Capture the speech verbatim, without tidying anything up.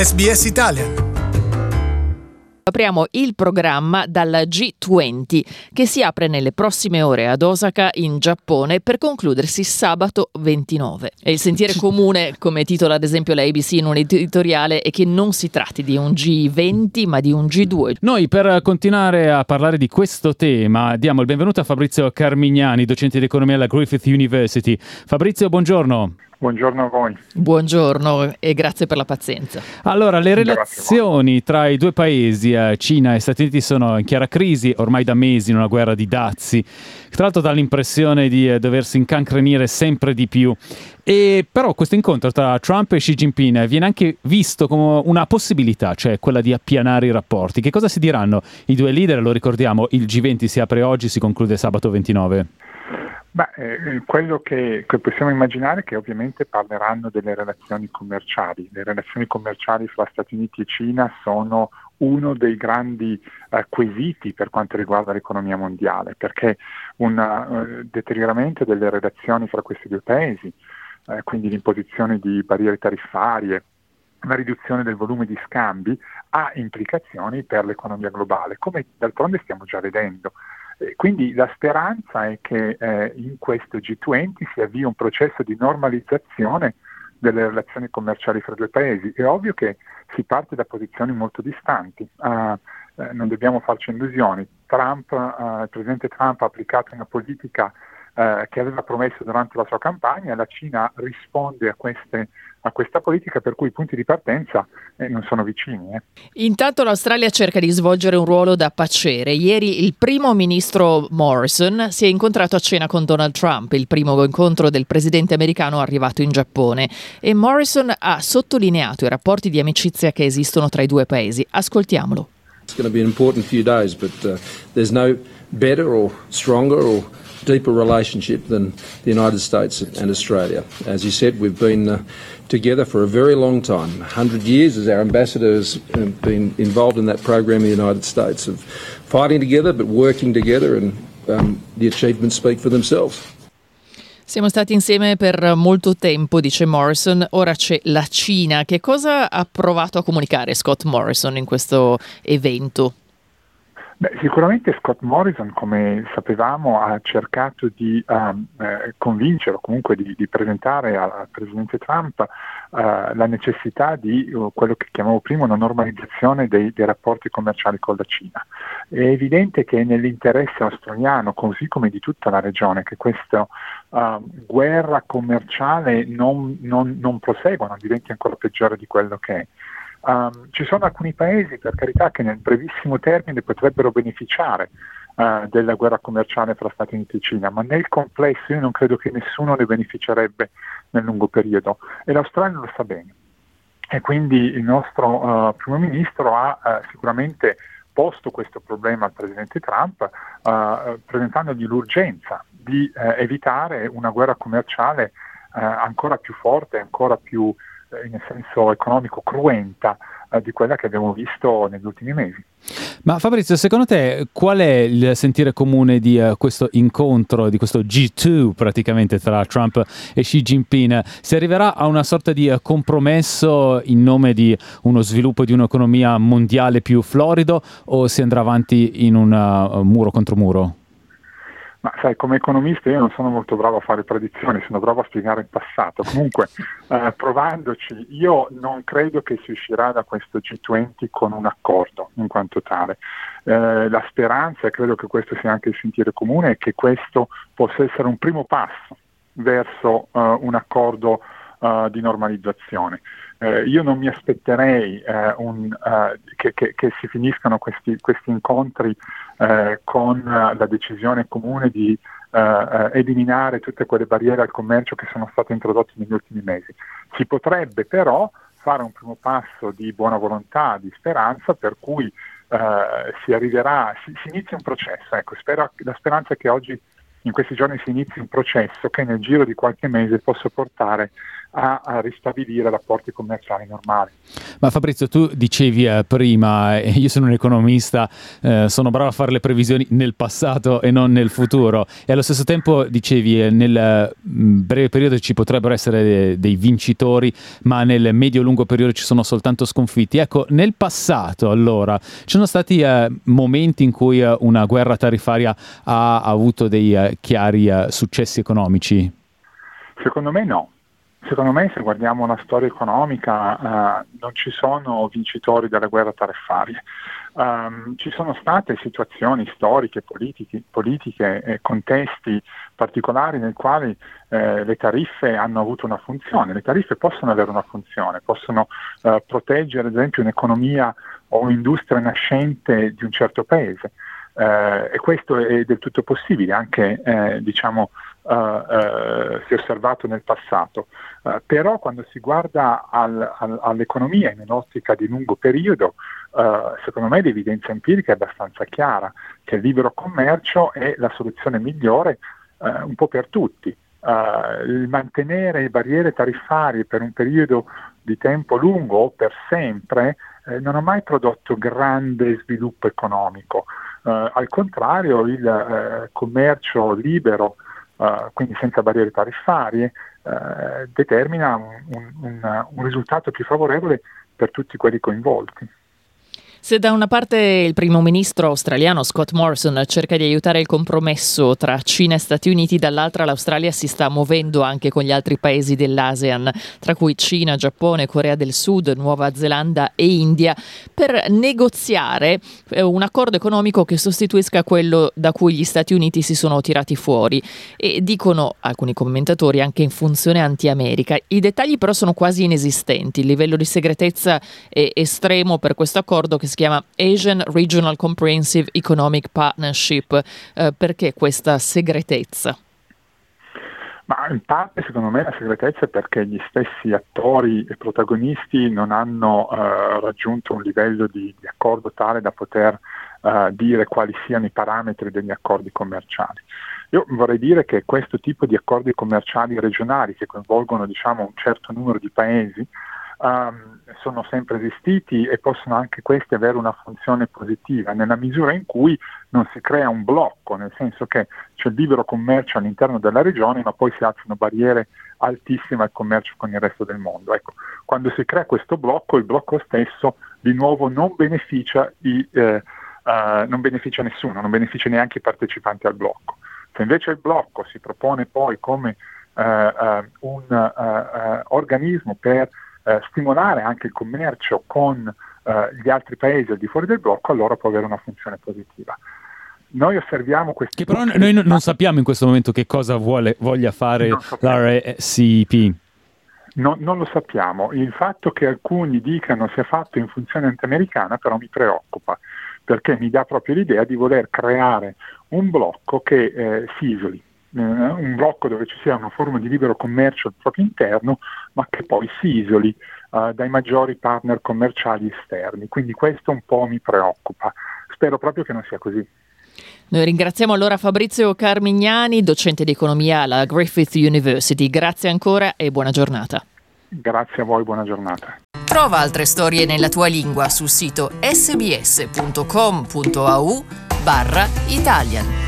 S B S Italian. Apriamo il programma dalla G venti che si apre nelle prossime ore ad Osaka in Giappone per concludersi sabato ventinove. E il sentire comune, come titola ad esempio la A B C in un editoriale, è che non si tratti di un G venti ma di un G due. Noi per continuare a parlare di questo tema diamo il benvenuto a Fabrizio Carmignani, docente di economia alla Griffith University. Fabrizio, buongiorno. Buongiorno a voi. Buongiorno e grazie per la pazienza. Allora, le relazioni tra i due paesi, eh, Cina e Stati Uniti, sono in chiara crisi, ormai da mesi in una guerra di dazi. Tra l'altro dà l'impressione di eh, doversi incancrenire sempre di più. E però questo incontro tra Trump e Xi Jinping viene anche visto come una possibilità, cioè quella di appianare i rapporti. Che cosa si diranno i due leader? Lo ricordiamo, il G venti si apre oggi, si conclude sabato ventinove. Beh, eh, quello che, che possiamo immaginare è che ovviamente parleranno delle relazioni commerciali. Le relazioni commerciali fra Stati Uniti e Cina sono uno dei grandi eh, quesiti per quanto riguarda l'economia mondiale, perché un uh, deterioramento delle relazioni fra questi due paesi, eh, quindi l'imposizione di barriere tariffarie, la riduzione del volume di scambi, ha implicazioni per l'economia globale, come d'altronde stiamo già vedendo. Quindi la speranza è che eh, in questo G venti si avvii un processo di normalizzazione delle relazioni commerciali fra i due paesi. È ovvio che si parte da posizioni molto distanti, uh, eh, non dobbiamo farci illusioni. Trump, uh, il presidente Trump ha applicato una politica uh, che aveva promesso durante la sua campagna, la Cina risponde a queste a questa politica, per cui i punti di partenza eh, non sono vicini. Eh. Intanto l'Australia cerca di svolgere un ruolo da paciere. Ieri il primo ministro Morrison si è incontrato a cena con Donald Trump, il primo incontro del presidente americano arrivato in Giappone, e Morrison ha sottolineato i rapporti di amicizia che esistono tra i due paesi. Ascoltiamolo. It's going to be an important few days, but uh, there's no better or stronger or deeper relationship than the United States and Australia. As you said, we've been uh, together for a very long time, one hundred years, as our ambassador has uh, been involved in that program in the United States, of fighting together but working together, and um, the achievements speak for themselves. Siamo stati insieme per molto tempo, dice Morrison, ora c'è la Cina. Che cosa ha provato a comunicare Scott Morrison in questo evento? Beh, sicuramente Scott Morrison, come sapevamo, ha cercato di um, eh, convincere o comunque di, di presentare al, al presidente Trump uh, la necessità di uh, quello che chiamavo prima una normalizzazione dei, dei rapporti commerciali con la Cina. È evidente che è nell'interesse australiano, così come di tutta la regione, che questa uh, guerra commerciale non, non, non prosegua, non diventi ancora peggiore di quello che è. Um, ci sono alcuni paesi, per carità, che nel brevissimo termine potrebbero beneficiare uh, della guerra commerciale fra Stati Uniti e Cina, ma nel complesso io non credo che nessuno ne beneficerebbe nel lungo periodo, e l'Australia lo sa bene. E quindi il nostro uh, primo ministro ha uh, sicuramente posto questo problema al presidente Trump, uh, presentandogli l'urgenza di uh, evitare una guerra commerciale uh, ancora più forte, ancora più in senso economico cruenta eh, di quella che abbiamo visto negli ultimi mesi. Ma Fabrizio, secondo te qual è il sentire comune di uh, questo incontro, di questo G due praticamente tra Trump e Xi Jinping? Si arriverà a una sorta di uh, compromesso in nome di uno sviluppo di un'economia mondiale più florido, o si andrà avanti in un uh, muro contro muro? Ma sai, come economista io non sono molto bravo a fare predizioni, sono bravo a spiegare il passato. Comunque, eh, provandoci, io non credo che si uscirà da questo G venti con un accordo in quanto tale. Eh, la speranza, e credo che questo sia anche il sentire comune, è che questo possa essere un primo passo verso uh, un accordo uh, di normalizzazione. Eh, io non mi aspetterei eh, un, uh, che, che, che si finiscano questi, questi incontri eh, con uh, la decisione comune di uh, uh, eliminare tutte quelle barriere al commercio che sono state introdotte negli ultimi mesi. Si potrebbe però fare un primo passo di buona volontà, di speranza, per cui uh, si arriverà, si, si inizia un processo. Ecco, spero, la speranza è che oggi, in questi giorni, si inizi un processo che nel giro di qualche mese possa portare a, a ristabilire rapporti commerciali normali. Ma Fabrizio, tu dicevi eh, prima, eh, io sono un economista, eh, sono bravo a fare le previsioni nel passato e non nel futuro, e allo stesso tempo dicevi eh, nel mh, breve periodo ci potrebbero essere de- dei vincitori, ma nel medio-lungo periodo ci sono soltanto sconfitti. Ecco, nel passato allora ci sono stati eh, momenti in cui eh, una guerra tariffaria ha, ha avuto dei eh, chiari eh, successi economici? Secondo me no. Secondo me, se guardiamo la storia economica, uh, non ci sono vincitori delle guerre tariffarie. Um, ci sono state situazioni storiche, politiche, politiche e contesti particolari nei quali eh, le tariffe hanno avuto una funzione. Le tariffe possono avere una funzione, possono uh, proteggere ad esempio un'economia o un'industria nascente di un certo paese. Uh, e questo è del tutto possibile, anche eh, diciamo Uh, uh, si è osservato nel passato, uh, però quando si guarda al, al, all'economia in un'ottica di lungo periodo, uh, secondo me l'evidenza empirica è abbastanza chiara, che il libero commercio è la soluzione migliore uh, un po' per tutti. Uh, il mantenere barriere tariffarie per un periodo di tempo lungo o per sempre eh, non ha mai prodotto grande sviluppo economico. Uh, al contrario, il uh, commercio libero, Uh, quindi senza barriere tariffarie, uh, determina un, un, un risultato più favorevole per tutti quelli coinvolti. Se da una parte il primo ministro australiano Scott Morrison cerca di aiutare il compromesso tra Cina e Stati Uniti, dall'altra l'Australia si sta muovendo anche con gli altri paesi dell'ASEAN, tra cui Cina, Giappone, Corea del Sud, Nuova Zelanda e India, per negoziare un accordo economico che sostituisca quello da cui gli Stati Uniti si sono tirati fuori, e dicono alcuni commentatori anche in funzione anti-America. I dettagli però sono quasi inesistenti, il livello di segretezza è estremo per questo accordo che si chiama Asian Regional Comprehensive Economic Partnership. Eh, perché questa segretezza? Ma in parte secondo me la segretezza è perché gli stessi attori e protagonisti non hanno eh, raggiunto un livello di, di accordo tale da poter eh, dire quali siano i parametri degli accordi commerciali. Io vorrei dire che questo tipo di accordi commerciali regionali che coinvolgono diciamo un certo numero di paesi Um, sono sempre esistiti e possono anche questi avere una funzione positiva nella misura in cui non si crea un blocco, nel senso che c'è il libero commercio all'interno della regione ma poi si alzano barriere altissime al commercio con il resto del mondo. Ecco, quando si crea questo blocco, il blocco stesso di nuovo non beneficia, i, eh, uh, non beneficia nessuno, non beneficia neanche i partecipanti al blocco. Se invece il blocco si propone poi come uh, uh, un uh, uh, organismo per Uh, stimolare anche il commercio con uh, gli altri paesi al di fuori del blocco, allora può avere una funzione positiva. Noi osserviamo questi... Che però noi non, non sappiamo in questo momento che cosa vuole, voglia fare l'R C E P. No, non lo sappiamo. Il fatto che alcuni dicano sia fatto in funzione anti-americana però mi preoccupa, perché mi dà proprio l'idea di voler creare un blocco che eh, si isoli. Un blocco dove ci sia una forma di libero commercio al proprio interno, ma che poi si isoli uh, dai maggiori partner commerciali esterni. Quindi questo un po' mi preoccupa. Spero proprio che non sia così. Noi ringraziamo allora Fabrizio Carmignani, docente di economia alla Griffith University. Grazie ancora e buona giornata. Grazie a voi, buona giornata. Trova altre storie nella tua lingua sul sito sbs punto com punto a u barra Italian.